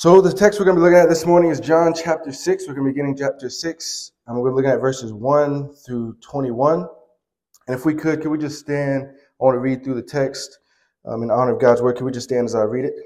So the text we're going to be looking at this morning is John chapter 6. We're going to be beginning chapter 6, and we're going to be looking at verses 1 through 21. And if we could we just stand? I want to read through the text in honor of God's word. Can we just stand as I read it?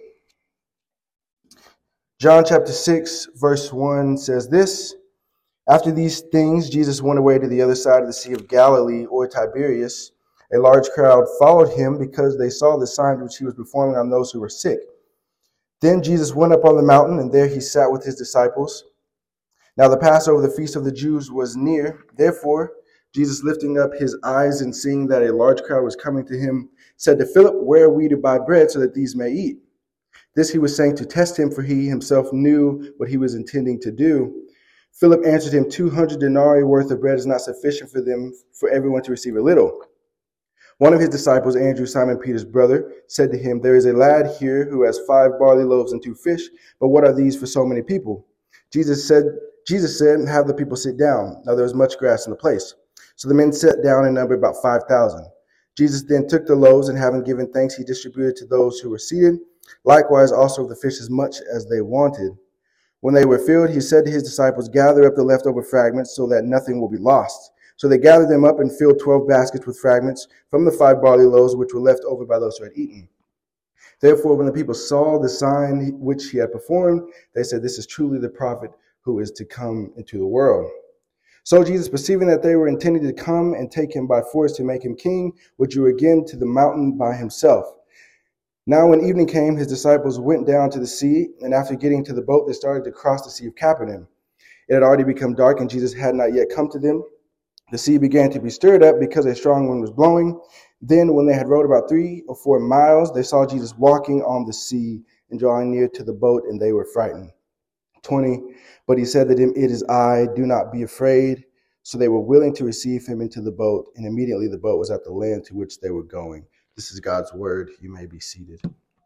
John chapter 6, verse 1 says this: After these things, Jesus went away to the other side of the Sea of Galilee, or Tiberias. A large crowd followed him because they saw the signs which he was performing on those who were sick. Then Jesus went up on the mountain, and there he sat with his disciples. Now the Passover, the feast of the Jews, was near. Therefore, Jesus, lifting up his eyes and seeing that a large crowd was coming to him, said to Philip, "Where are we to buy bread so that these may eat?" This he was saying to test him, for he himself knew what he was intending to do. Philip answered him, 200 denarii worth of bread is not sufficient for everyone to receive a little. One of his disciples, Andrew, Simon Peter's brother, said to him, "There is a lad here who has 5 barley loaves and 2 fish, but what are these for so many people?" Jesus said, "Have the people sit down." Now there was much grass in the place. So the men sat down in number about 5,000. Jesus then took the loaves, and having given thanks, he distributed to those who were seated. Likewise also of the fish as much as they wanted. When they were filled, he said to his disciples, "Gather up the leftover fragments so that nothing will be lost." So they gathered them up and filled 12 baskets with fragments from the 5 barley loaves which were left over by those who had eaten. Therefore, when the people saw the sign which he had performed, they said, "This is truly the prophet who is to come into the world." So Jesus, perceiving that they were intending to come and take him by force to make him king, withdrew again to the mountain by himself. Now when evening came, his disciples went down to the sea, and after getting to the boat, they started to cross the Sea of Capernaum. It had already become dark, and Jesus had not yet come to them. The sea began to be stirred up because a strong wind was blowing. Then when they had rowed about 3 or 4 miles, they saw Jesus walking on the sea and drawing near to the boat, and they were frightened. 20, but he said to them, "It is I, do not be afraid." So they were willing to receive him into the boat, and immediately the boat was at the land to which they were going. This is God's word. You may be seated.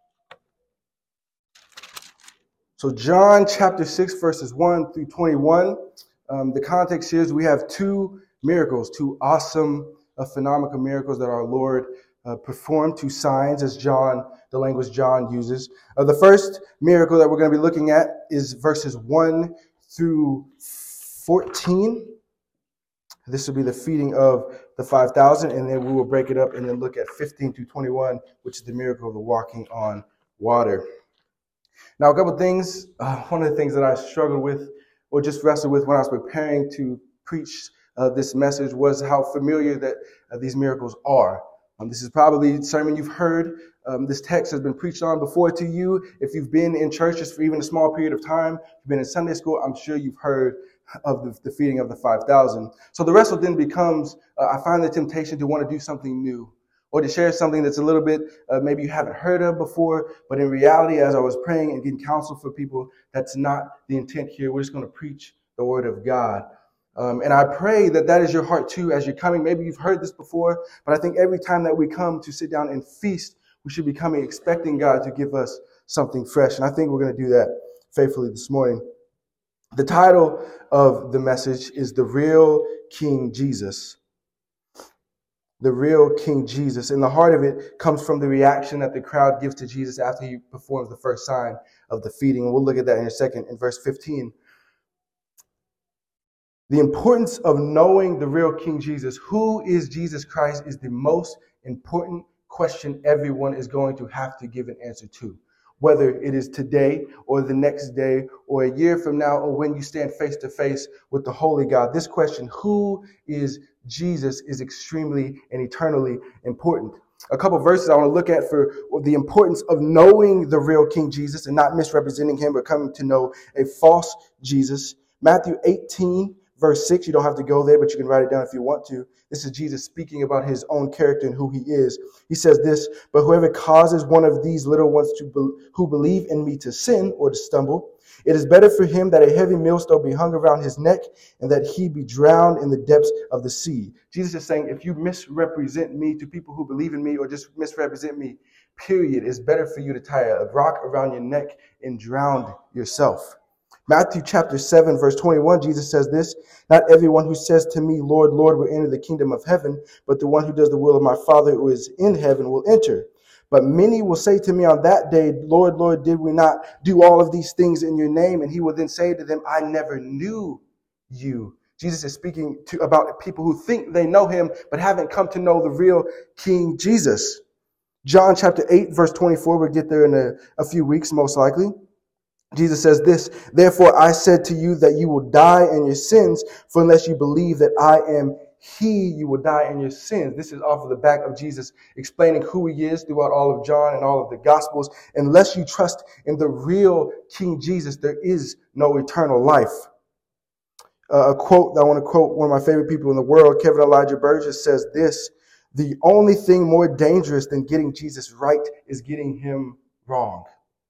So John chapter 6, verses 1 through 21. The context here is we have 2 miracles, 2 awesome phenomenal miracles that our Lord performed, 2 signs, as the language John uses. The first miracle that we're going to be looking at is verses 1 through 14. This will be the feeding of the 5,000, and then we will break it up and then look at 15 through 21, which is the miracle of the walking on water. Now, a couple of things. One of the things that I struggled with, or just wrestled with when I was preparing to preach this message, was how familiar that these miracles are. This is probably a sermon you've heard. This text has been preached on before to you. If you've been in churches for even a small period of time, you've been in Sunday school, I'm sure you've heard of the feeding of the 5,000. So the wrestle then becomes, I find the temptation to want to do something new, or to share something that's a little bit, maybe you haven't heard of before, but in reality, as I was praying and getting counsel for people, that's not the intent here. We're just going to preach the word of God. And I pray that is your heart too as you're coming. Maybe you've heard this before, but I think every time that we come to sit down and feast, we should be coming expecting God to give us something fresh. And I think we're going to do that faithfully this morning. The title of the message is The Real King Jesus. The real King Jesus. And the heart of it comes from the reaction that the crowd gives to Jesus after he performs the first sign of the feeding. And we'll look at that in a second in verse 15. The importance of knowing the real King Jesus, who is Jesus Christ, is the most important question everyone is going to have to give an answer to. Whether it is today or the next day or a year from now or when you stand face to face with the Holy God, this question, who is Jesus, is extremely and eternally important. A couple of verses I want to look at for the importance of knowing the real King Jesus and not misrepresenting him or coming to know a false Jesus. Matthew 18, verse 6, you don't have to go there, but you can write it down if you want to. This is Jesus speaking about his own character and who he is. He says this, "But whoever causes one of these little ones who believe in me to sin or to stumble, it is better for him that a heavy millstone be hung around his neck and that he be drowned in the depths of the sea." Jesus is saying, if you misrepresent me to people who believe in me or just misrepresent me, period, it's better for you to tie a rock around your neck and drown yourself. Matthew chapter 7, verse 21, Jesus says this, "Not everyone who says to me, 'Lord, Lord,' will enter the kingdom of heaven, but the one who does the will of my Father who is in heaven will enter. But many will say to me on that day, Lord, Lord, did we not do all of these things in your name? And he will then say to them, I never knew you. Jesus is speaking about people who think they know him, but haven't come to know the real King Jesus. John chapter 8, verse 24, we'll get there in a few weeks, most likely. Jesus says this, therefore I said to you that you will die in your sins, for unless you believe that I am he, you will die in your sins. This is off of the back of Jesus explaining who he is throughout all of John and all of the Gospels. Unless you trust in the real King Jesus, there is no eternal life. A quote that I want to quote one of my favorite people in the world, Kevin Elijah Burgess, says this, the only thing more dangerous than getting Jesus right is getting him wrong.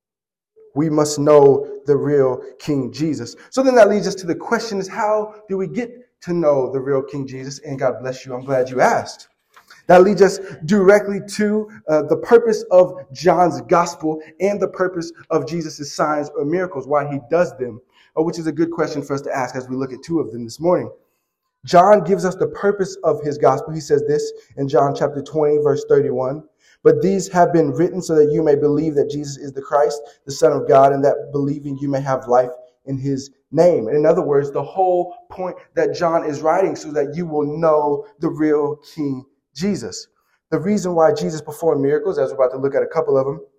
We must know the real King Jesus. So then that leads us to the question is, how do we get to know the real King Jesus? And God bless you, I'm glad you asked. That leads us directly to the purpose of John's gospel and the purpose of Jesus' signs or miracles, why he does them, which is a good question for us to ask as we look at two of them this morning. John gives us the purpose of his gospel. He says this in John chapter 20, verse 31. But these have been written so that you may believe that Jesus is the Christ, the Son of God, and that believing you may have life in his name. And in other words, the whole point that John is writing so that you will know the real King Jesus. The reason why Jesus performed miracles, as we're about to look at a couple of them,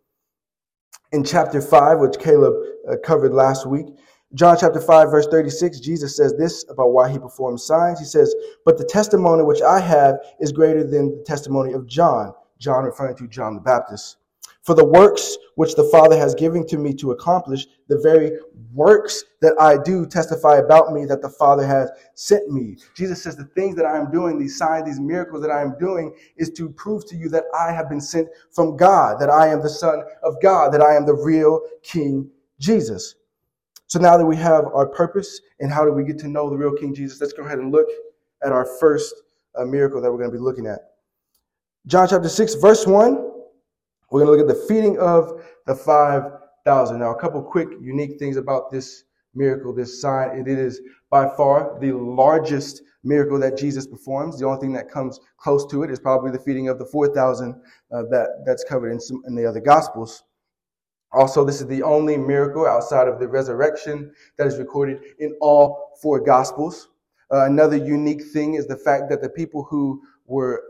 in chapter 5, which Caleb covered last week, John chapter 5, verse 36, Jesus says this about why he performed signs. He says, but the testimony which I have is greater than the testimony of John. John referring to John the Baptist. For the works which the Father has given to me to accomplish, the very works that I do testify about me that the Father has sent me. Jesus says the things that I am doing, these signs, these miracles that I am doing is to prove to you that I have been sent from God, that I am the Son of God, that I am the real King Jesus. So now that we have our purpose and how do we get to know the real King Jesus, let's go ahead and look at our first miracle that we're going to be looking at. John chapter 6, verse 1, we're going to look at the feeding of the 5,000. Now, a couple quick, unique things about this miracle, this sign. It is by far the largest miracle that Jesus performs. The only thing that comes close to it is probably the feeding of the 4,000 that's covered in the other Gospels. Also, this is the only miracle outside of the resurrection that is recorded in all four Gospels. Another unique thing is the fact that the people who were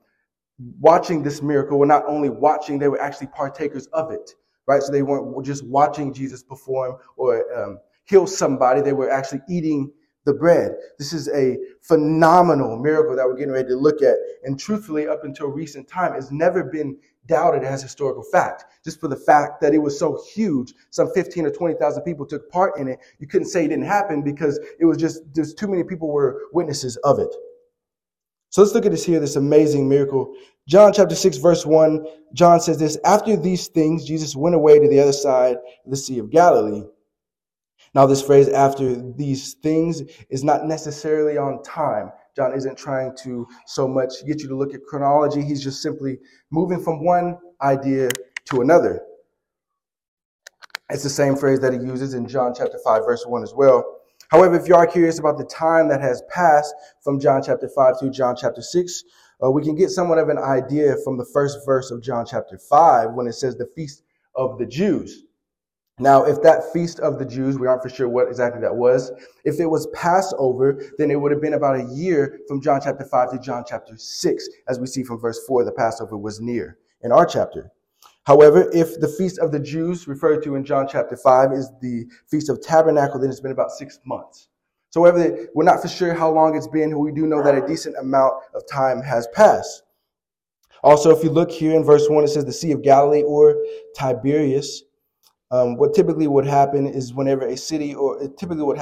watching this miracle were not only watching, they were actually partakers of it, right? So they weren't just watching Jesus perform or heal somebody. They were actually eating the bread. This is a phenomenal miracle that we're getting ready to look at. And truthfully, up until recent time, it's never been doubted as historical fact. Just for the fact that it was so huge, some 15 or 20,000 people took part in it. You couldn't say it didn't happen because it was just too many people were witnesses of it. So let's look at this here, this amazing miracle. John chapter 6, verse 1, John says this, after these things, Jesus went away to the other side of the Sea of Galilee. Now, this phrase, after these things, is not necessarily on time. John isn't trying to so much get you to look at chronology. He's just simply moving from one idea to another. It's the same phrase that he uses in John chapter 5, verse 1 as well. However, if you are curious about the time that has passed from John chapter 5 to John chapter 6, we can get somewhat of an idea from the first verse of John chapter 5 when it says the Feast of the Jews. Now, if that Feast of the Jews, we aren't for sure what exactly that was, if it was Passover, then it would have been about a year from John chapter 5 to John chapter 6. As we see from verse 4, the Passover was near in our chapter. However, if the Feast of the Jews referred to in John chapter 5 is the Feast of Tabernacle, then it's been about 6 months. So however, we're not for sure how long it's been. We do know that a decent amount of time has passed. Also, if you look here in verse 1, it says the Sea of Galilee or Tiberias. What typically would happen is whenever a city or a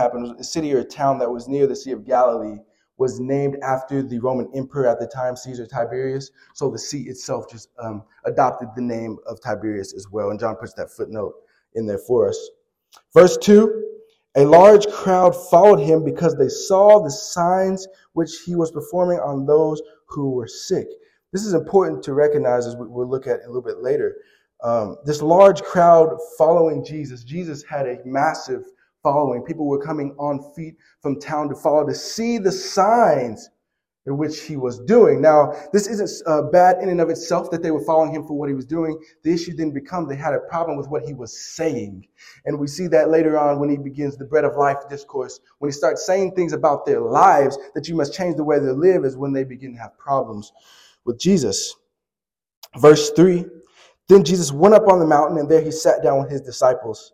town that was near the Sea of Galilee was named after the Roman emperor at the time, Caesar Tiberius. So the sea itself just adopted the name of Tiberias as well. And John puts that footnote in there for us. Verse 2, a large crowd followed him because they saw the signs which he was performing on those who were sick. This is important to recognize as we'll look at a little bit later. This large crowd following Jesus. Jesus had a massive following. People were coming on feet from town to follow, to see the signs in which he was doing. Now, this isn't bad in and of itself that they were following him for what he was doing. The issue then becomes they had a problem with what he was saying. And we see that later on when he begins the bread of life discourse. When he starts saying things about their lives, that you must change the way they live, is when they begin to have problems with Jesus. Verse 3, then Jesus went up on the mountain, and there he sat down with his disciples.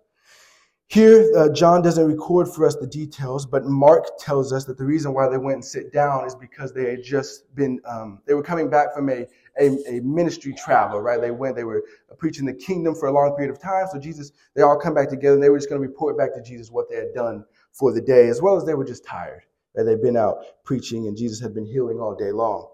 Here, John doesn't record for us the details, but Mark tells us that the reason why they went and sit down is because they had just been, they were coming back from a ministry travel, right? They were preaching the kingdom for a long period of time. So they all come back together, and they were just going to report back to Jesus what they had done for the day, as well as they were just tired. Right? They'd been out preaching, and Jesus had been healing all day long.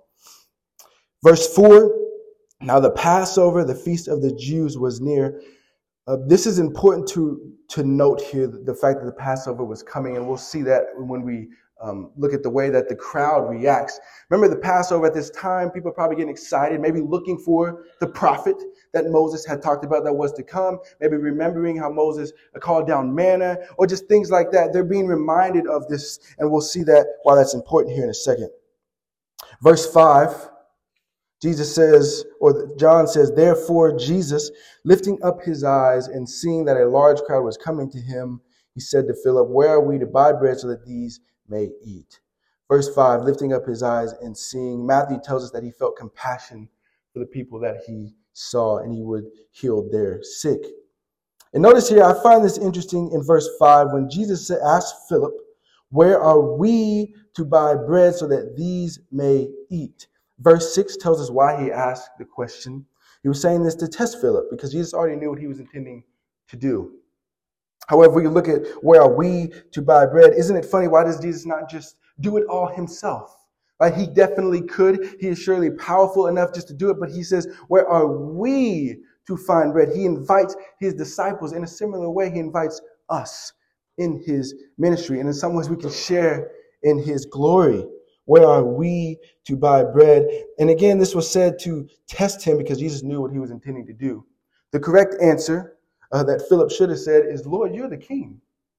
Verse 4, now the Passover, the feast of the Jews, was near. This is important to note here, the fact that the Passover was coming, and we'll see that when we look at the way that the crowd reacts. Remember the Passover at this time, people are probably getting excited, maybe looking for the prophet that Moses had talked about that was to come, maybe remembering how Moses called down manna, or just things like that. They're being reminded of this, and we'll see that why that's important here in a second. Verse 5. Jesus says, or John says, therefore Jesus, lifting up his eyes and seeing that a large crowd was coming to him, he said to Philip, where are we to buy bread so that these may eat? Verse 5, lifting up his eyes and seeing, Matthew tells us that he felt compassion for the people that he saw, and he would heal their sick. And notice here, I find this interesting in verse 5, when Jesus asked Philip, where are we to buy bread so that these may eat? Verse 6 tells us why he asked the question. He was saying this to test Philip because Jesus already knew what he was intending to do. However, we look at where are we to buy bread. Isn't it funny? Why does Jesus not just do it all himself? Right? He definitely could. He is surely powerful enough just to do it. But he says, where are we to find bread? He invites his disciples in a similar way. He invites us in his ministry. And in some ways we can share in his glory. Where are we to buy bread? And again, this was said to test him because Jesus knew what he was intending to do. The correct answer that Philip should have said is, Lord, you're the king.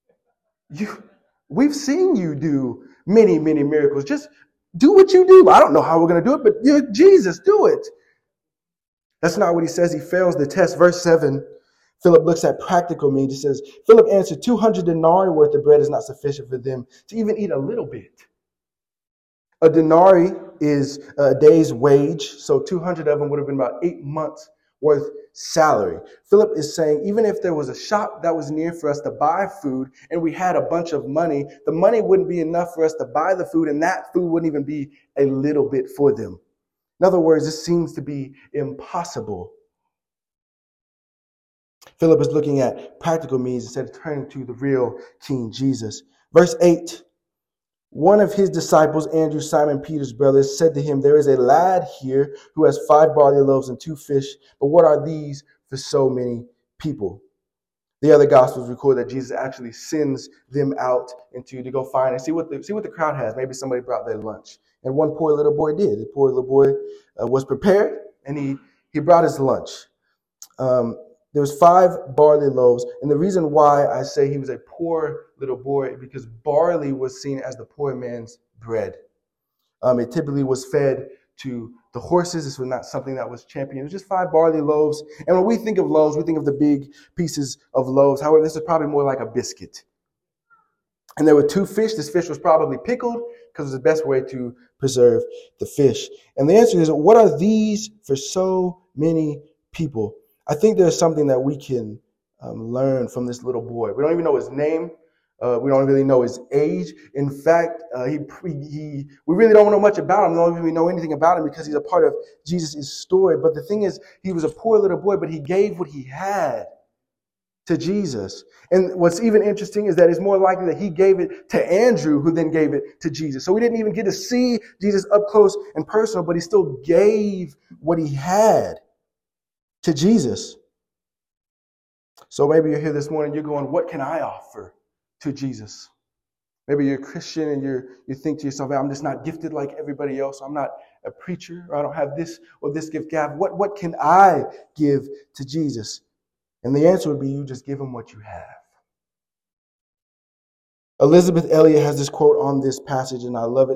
We've seen you do many, many miracles. Just do what you do. I don't know how we're going to do it, but you're Jesus, do it. That's not what he says. He fails the test. Verse 7, Philip looks at practical means. He says, Philip answered, 200 denarii worth of bread is not sufficient for them to even eat a little bit. A denarii is a day's wage, so 200 of them would have been about 8 months worth salary. Philip is saying, even if there was a shop that was near for us to buy food and we had a bunch of money, the money wouldn't be enough for us to buy the food, and that food wouldn't even be a little bit for them. In other words, this seems to be impossible. Philip is looking at practical means instead of turning to the real King Jesus. Verse 8. One of his disciples, Andrew, Simon Peter's brother, said to him, there is a lad here who has 5 barley loaves and 2 fish, but what are these for so many people? The other Gospels record that Jesus actually sends them out to go find and see what the crowd has. Maybe somebody brought their lunch. And one poor little boy did. The poor little boy was prepared, and he brought his lunch. There was 5 barley loaves. And the reason why I say he was a poor little boy is because barley was seen as the poor man's bread. It typically was fed to the horses. This was not something that was championed. It was just 5 barley loaves. And when we think of loaves, we think of the big pieces of loaves. However, this is probably more like a biscuit. And there were 2 fish. This fish was probably pickled because it was the best way to preserve the fish. And the answer is, what are these for so many people? I think there's something that we can learn from this little boy. We don't even know his name. We don't really know his age. In fact, we really don't know much about him. We don't really know anything about him because he's a part of Jesus' story. But the thing is, he was a poor little boy, but he gave what he had to Jesus. And what's even interesting is that it's more likely that he gave it to Andrew, who then gave it to Jesus. So we didn't even get to see Jesus up close and personal, but he still gave what he had to Jesus. So maybe you're here this morning, you're going, what can I offer to Jesus? Maybe you're a Christian and you think to yourself, I'm just not gifted like everybody else. I'm not a preacher, or I don't have this or this gift. God, what can I give to Jesus? And the answer would be, you just give him what you have. Elizabeth Elliot has this quote on this passage, and I love it.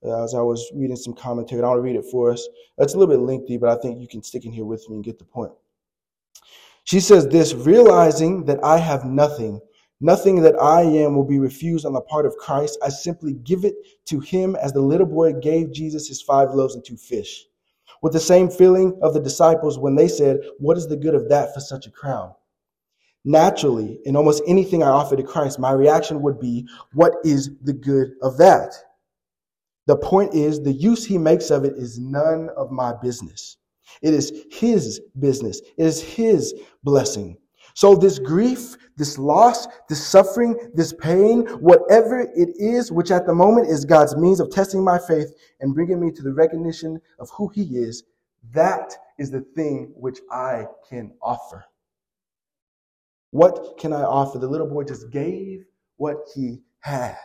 as I was reading some commentary. I want to read it for us. It's a little bit lengthy, but I think you can stick in here with me and get the point. She says this: realizing that I have nothing, nothing that I am will be refused on the part of Christ, I simply give it to him as the little boy gave Jesus his 5 loaves and 2 fish. With the same feeling of the disciples when they said, what is the good of that for such a crowd? Naturally, in almost anything I offer to Christ, my reaction would be, what is the good of that? The point is, the use he makes of it is none of my business. It is his business. It is his blessing. So this grief, this loss, this suffering, this pain, whatever it is, which at the moment is God's means of testing my faith and bringing me to the recognition of who he is, that is the thing which I can offer. What can I offer? The little boy just gave what he had.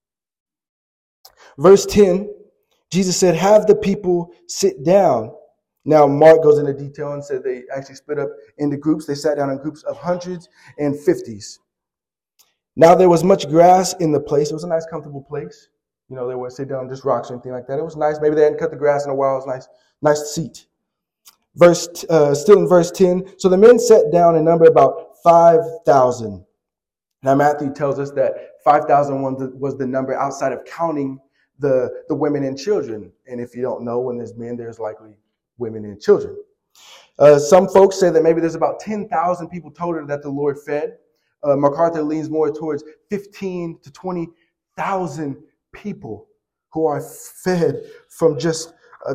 Verse 10, Jesus said, have the people sit down. Now, Mark goes into detail and said they actually split up into groups. They sat down in groups of hundreds and fifties. Now, there was much grass in the place. It was a nice, comfortable place. You know, they wouldn't sit down on just rocks or anything like that. It was nice. Maybe they hadn't cut the grass in a while. It was nice seat. Still in verse 10. So the men sat down in number about 5,000. Now, Matthew tells us that 5,000 was the number outside of counting the women and children. And if you don't know, when there's men, there's likely women and children. Some folks say that maybe there's about 10,000 people total that the Lord fed. MacArthur leans more towards 15 to 20,000 people who are fed from just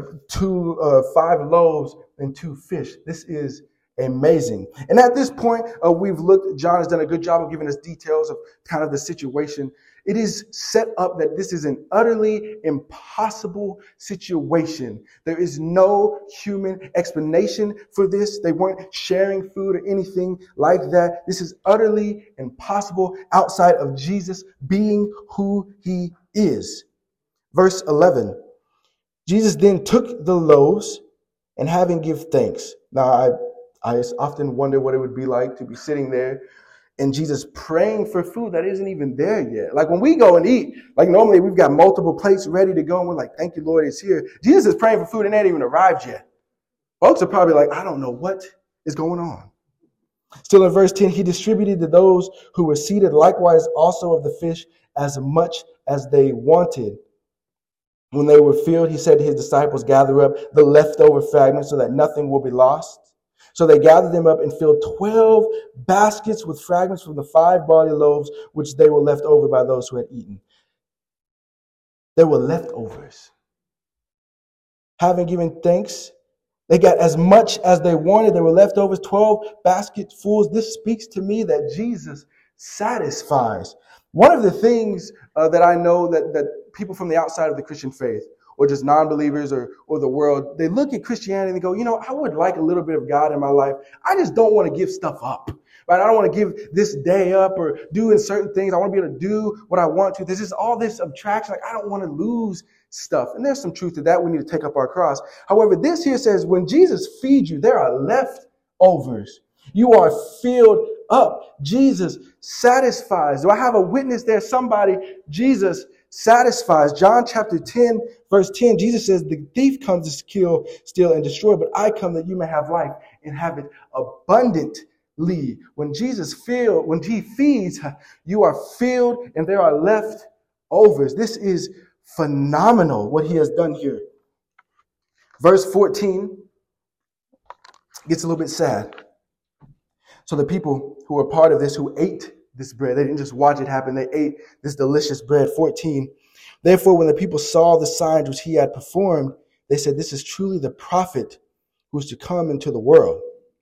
5 loaves and 2 fish. This is amazing. And at this point, John has done a good job of giving us details of kind of the situation. It is set up that this is an utterly impossible situation. There is no human explanation for this. They weren't sharing food or anything like that. This is utterly impossible outside of Jesus being who he is. Verse 11, Jesus then took the loaves and having give thanks. Now, I often wonder what it would be like to be sitting there and Jesus praying for food that isn't even there yet. Like when we go and eat, like normally we've got multiple plates ready to go and we're like, thank you, Lord, it's here. Jesus is praying for food and it ain't even arrived yet. Folks are probably like, I don't know what is going on. Still in verse 10, he distributed to those who were seated likewise also of the fish as much as they wanted. When they were filled, he said to his disciples, gather up the leftover fragments so that nothing will be lost. So they gathered them up and filled 12 baskets with fragments from the 5 barley loaves, which they were left over by those who had eaten. There were leftovers. Having given thanks, they got as much as they wanted. There were leftovers, 12 basketfuls. This speaks to me that Jesus satisfies. One of the things that I know that people from the outside of the Christian faith, or just non-believers or the world, they look at Christianity and they go, I would like a little bit of God in my life. I just don't want to give stuff up. Right? I don't want to give this day up or doing certain things. I want to be able to do what I want to. There's just all this abstraction. Like I don't want to lose stuff. And there's some truth to that. We need to take up our cross. However, this here says when Jesus feeds you, there are leftovers. You are filled up. Jesus satisfies. Do I have a witness there? Somebody, Jesus satisfies. John chapter 10, verse 10, Jesus says, the thief comes to kill, steal, and destroy, but I come that you may have life and have it abundantly. When he feeds, you are filled and there are leftovers. This is phenomenal what he has done here. Verse 14 gets a little bit sad. So the people who were part of this, who ate this bread, they didn't just watch it happen, they ate this delicious bread. 14. Therefore, when the people saw the signs which he had performed, they said, this is truly the prophet who is to come into the world.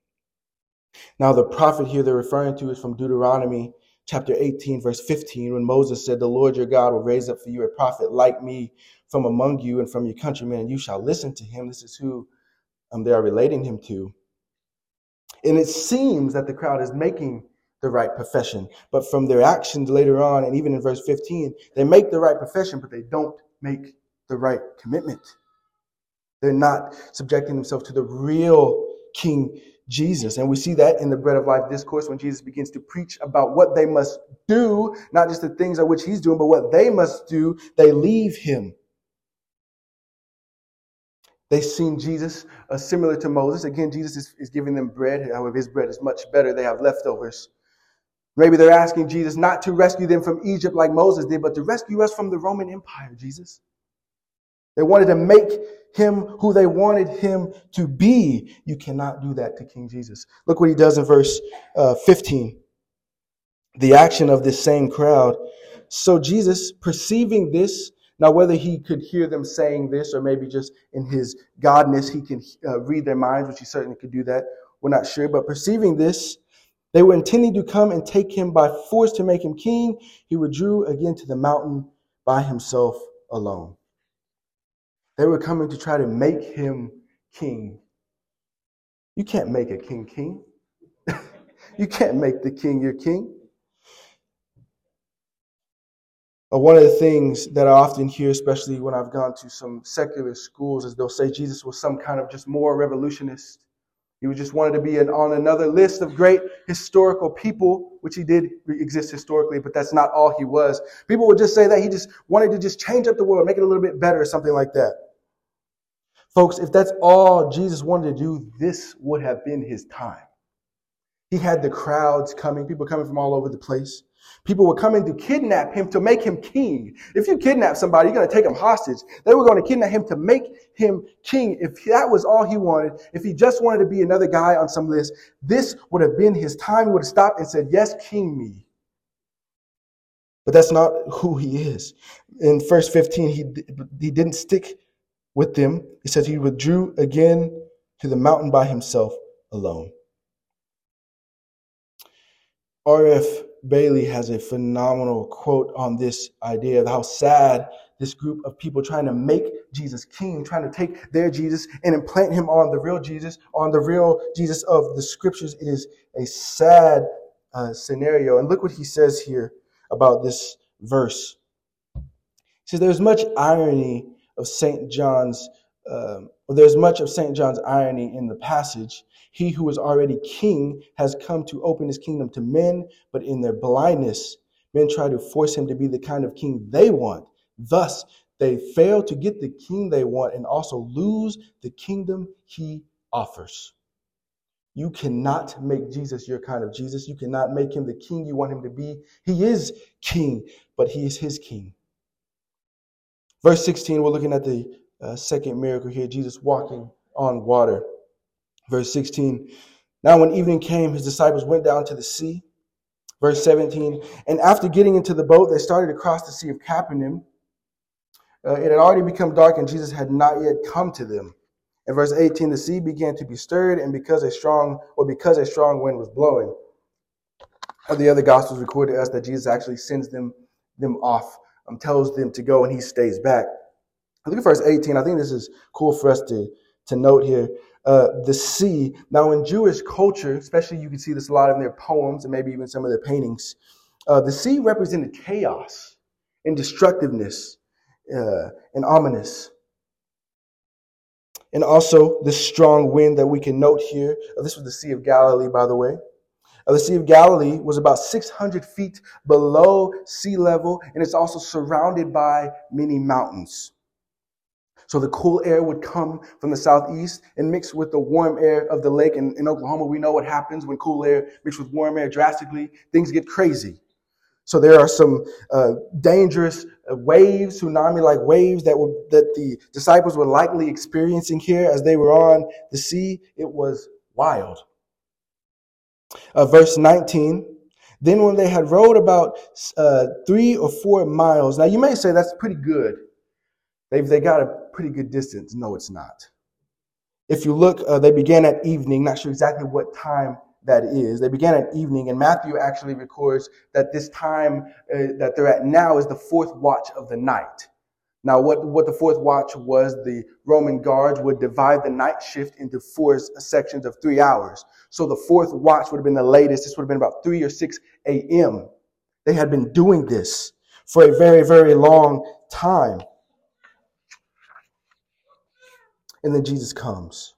Now, the prophet here they're referring to is from Deuteronomy chapter 18, verse 15, when Moses said, the Lord your God will raise up for you a prophet like me from among you and from your countrymen, and you shall listen to him. This is who they are relating him to. And it seems that the crowd is making the right profession. But from their actions later on, and even in verse 15, they make the right profession, but they don't make the right commitment. They're not subjecting themselves to the real King Jesus. And we see that in the Bread of Life discourse when Jesus begins to preach about what they must do, not just the things at which he's doing, but what they must do. They leave him. They seen Jesus similar to Moses. Again, Jesus is giving them bread. However, his bread is much better. They have leftovers. Maybe they're asking Jesus not to rescue them from Egypt like Moses did, but to rescue us from the Roman Empire, Jesus. They wanted to make him who they wanted him to be. You cannot do that to King Jesus. Look what he does in verse 15. The action of this same crowd. So Jesus, perceiving this, now whether he could hear them saying this or maybe just in his godness he can read their minds, which he certainly could do that, we're not sure. But perceiving this, they were intending to come and take him by force to make him king. He withdrew again to the mountain by himself alone. They were coming to try to make him king. You can't make a king king. You can't make the king your king. One of the things that I often hear, especially when I've gone to some secular schools, is they'll say Jesus was some kind of just moral revolutionist. He was just wanted to be on another list of great historical people, which he did exist historically, but that's not all he was. People would just say that he just wanted to just change up the world, make it a little bit better or something like that. Folks, if that's all Jesus wanted to do, this would have been his time. He had the crowds coming, people coming from all over the place. People were coming to kidnap him to make him king. If you kidnap somebody, you're going to take him hostage. They were going to kidnap him to make him king. If that was all he wanted, if he just wanted to be another guy on some list, this would have been his time. He would have stopped and said, yes, king me. But that's not who he is. In verse 15, he didn't stick with them. He says he withdrew again to the mountain by himself alone. R.F. Bailey has a phenomenal quote on this idea of how sad this group of people trying to make Jesus king, trying to take their Jesus and implant him on the real Jesus of the scriptures. It is a sad scenario. And look what he says here about this verse. He says, there's much irony of St. John's, there's much of St. John's irony in the passage. He who is already king has come to open his kingdom to men, but in their blindness, men try to force him to be the kind of king they want. Thus, they fail to get the king they want and also lose the kingdom he offers. You cannot make Jesus your kind of Jesus. You cannot make him the king you want him to be. He is king, but he is his king. Verse 16, we're looking at the second miracle here, Jesus walking on water. Verse 16, now when evening came, his disciples went down to the sea. Verse 17, and after getting into the boat, they started across the Sea of Capernaum. It had already become dark, and Jesus had not yet come to them. In verse 18, the sea began to be stirred, and because a strong wind was blowing. The other Gospels record to us that Jesus actually sends them off, tells them to go, and he stays back. Look at verse 18. I think this is cool for us to note here. The sea. Now, in Jewish culture, especially you can see this a lot in their poems and maybe even some of their paintings, the sea represented chaos and destructiveness and ominous. And also the strong wind that we can note here. This was the Sea of Galilee, by the way. The Sea of Galilee was about 600 feet below sea level, and it's also surrounded by many mountains. So the cool air would come from the southeast and mix with the warm air of the lake. In Oklahoma, we know what happens when cool air mixes with warm air drastically. Things get crazy. So there are some dangerous waves, tsunami-like waves that the disciples were likely experiencing here as they were on the sea. It was wild. Verse 19, then when they had rowed about 3 or 4 miles. Now you may say that's pretty good. They got a pretty good distance. No, it's not. If you look, they began at evening. Not sure exactly what time that is. They began at evening, and Matthew actually records that this time that they're at now is the 4th watch of the night. Now, what the 4th watch was, the Roman guards would divide the night shift into 4 sections of 3 hours. So the 4th watch would have been the latest. This would have been about 3 or 6 a.m. They had been doing this for a very, very long time. And then Jesus comes.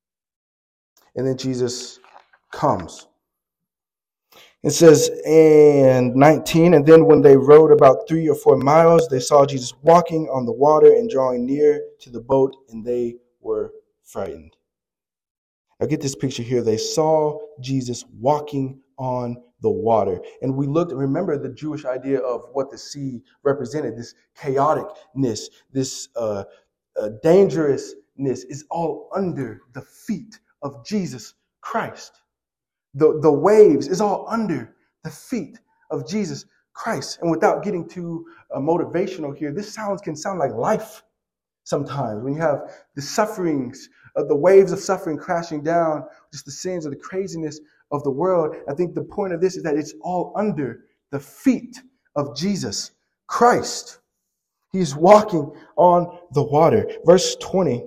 It says in 19, and then when they rowed about 3 or 4 miles, they saw Jesus walking on the water and drawing near to the boat, and they were frightened. Now get this picture here. They saw Jesus walking on the water. And we looked, remember the Jewish idea of what the sea represented, this chaoticness, this dangerousness is all under the feet of Jesus Christ. The waves is all under the feet of Jesus Christ. And without getting too motivational here, this can sound like life sometimes when you have the sufferings of the waves of suffering crashing down, just the sins or the craziness of the world. I think the point of this is that it's all under the feet of Jesus Christ. He's walking on the water. Verse 20.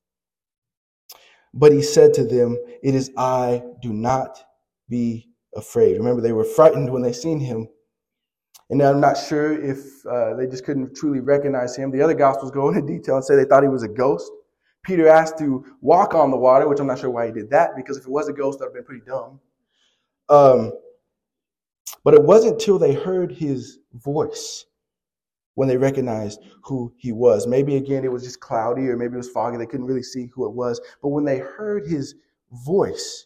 But he said to them, "It is I, do not be afraid." Remember, they were frightened when they seen him. And I'm not sure if they just couldn't truly recognize him. The other Gospels go into detail and say they thought he was a ghost. Peter asked to walk on the water, which I'm not sure why he did that, because if it was a ghost, that would have been pretty dumb. But it wasn't until they heard his voice when they recognized who he was. Maybe, again, it was just cloudy or maybe it was foggy. They couldn't really see who it was. But when they heard his voice,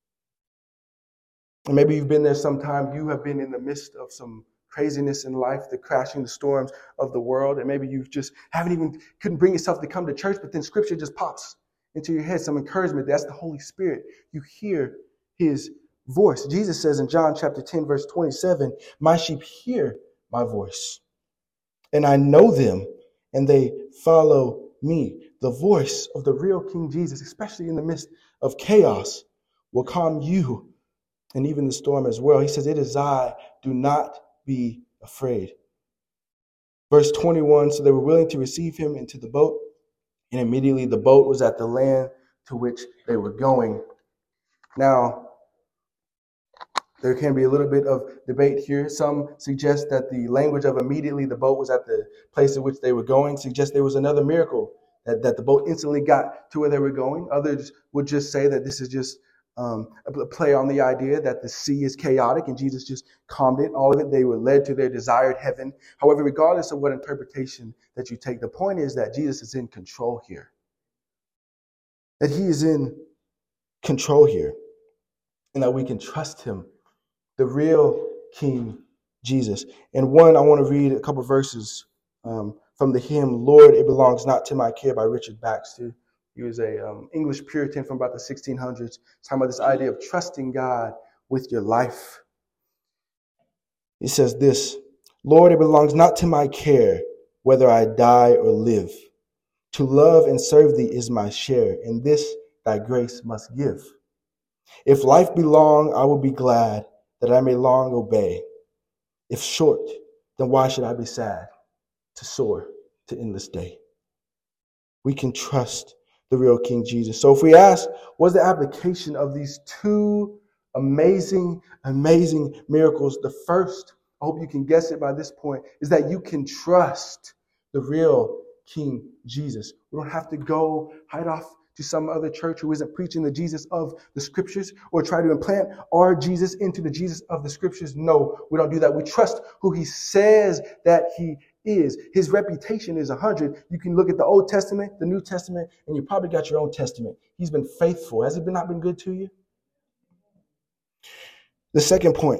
and maybe you've been there sometime, you have been in the midst of some craziness in life, the crashing, the storms of the world, and maybe you just couldn't bring yourself to come to church, but then scripture just pops into your head, some encouragement. That's the Holy Spirit. You hear his voice. Jesus says in John chapter 10, verse 27, "My sheep hear my voice, and I know them, and they follow me." The voice of the real King Jesus, especially in the midst of chaos, will calm you and even the storm as well. He says, "It is I, do not be afraid." Verse 21, so they were willing to receive him into the boat, and immediately the boat was at the land to which they were going. Now, there can be a little bit of debate here. Some suggest that the language of immediately the boat was at the place in which they were going suggests there was another miracle, that the boat instantly got to where they were going. Others would just say that this is just a play on the idea that the sea is chaotic and Jesus just calmed it. All of it, they were led to their desired heaven. However, regardless of what interpretation that you take, the point is that Jesus is in control here. That he is in control here. And that we can trust him, the real King Jesus. And I want to read a couple verses from the hymn, "Lord, It Belongs Not to My Care" by Richard Baxter. He was a English Puritan from about the 1600s, talking about this idea of trusting God with your life. He says this, "Lord, it belongs not to my care whether I die or live. To love and serve thee is my share, and this thy grace must give. If life be long, I will be glad that I may long obey. If short, then why should I be sad to soar to endless day?" We can trust the real King Jesus. So if we ask, what's the application of these two amazing miracles? The first, I hope you can guess it by this point, is that you can trust the real King Jesus. We don't have to go hide off to some other church who isn't preaching the Jesus of the scriptures or try to implant our Jesus into the Jesus of the scriptures. No, we don't do that. We trust who he says that he is. His reputation is 100. You can look at the Old Testament, the New Testament, and you probably got your own testament. He's been faithful. Has he not been good to you? The second point,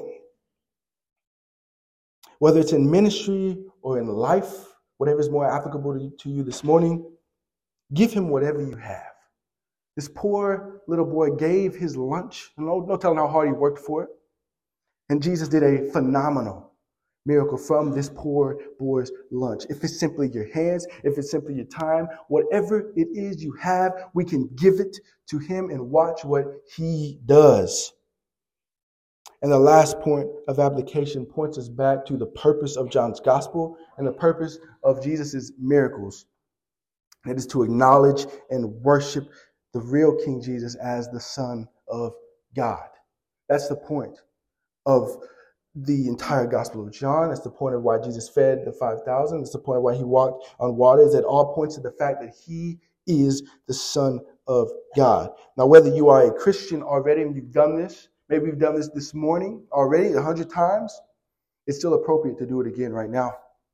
whether it's in ministry or in life, whatever is more applicable to you this morning, give him whatever you have. This poor little boy gave his lunch. No telling how hard he worked for it. And Jesus did a phenomenal miracle from this poor boy's lunch. If it's simply your hands, if it's simply your time, whatever it is you have, we can give it to him and watch what he does. And the last point of application points us back to the purpose of John's gospel and the purpose of Jesus' miracles. And it is to acknowledge and worship the real King Jesus as the Son of God. That's the point of the entire Gospel of John. That's the point of why Jesus fed the 5,000. That's the point of why he walked on water. Is that all points to the fact that he is the Son of God. Now, whether you are a Christian already and you've done this, maybe you've done this morning already 100 times, it's still appropriate to do it again right now.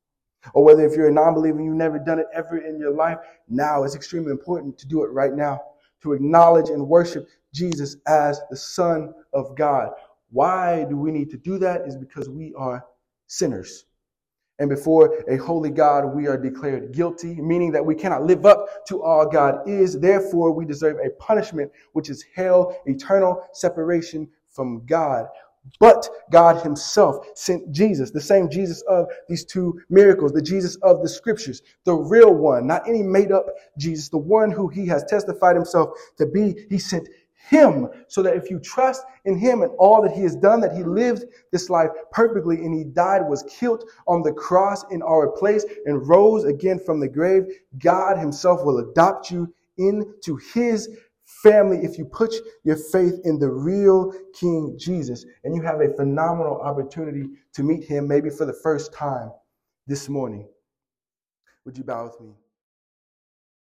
Or whether if you're a non-believer and you've never done it ever in your life, now it's extremely important to do it right now, to acknowledge and worship Jesus as the Son of God. Why do we need to do that? Is because we are sinners. And before a holy God, we are declared guilty, meaning that we cannot live up to all God is. Therefore, we deserve a punishment, which is hell, eternal separation from God. But God himself sent Jesus, the same Jesus of these two miracles, the Jesus of the scriptures, the real one, not any made up Jesus, the one who he has testified himself to be. He sent him so that if you trust in him and all that he has done, that he lived this life perfectly and he died, was killed on the cross in our place and rose again from the grave, God himself will adopt you into his family if you put your faith in the real King Jesus. And you have a phenomenal opportunity to meet him maybe for the first time this morning. Would you bow with me?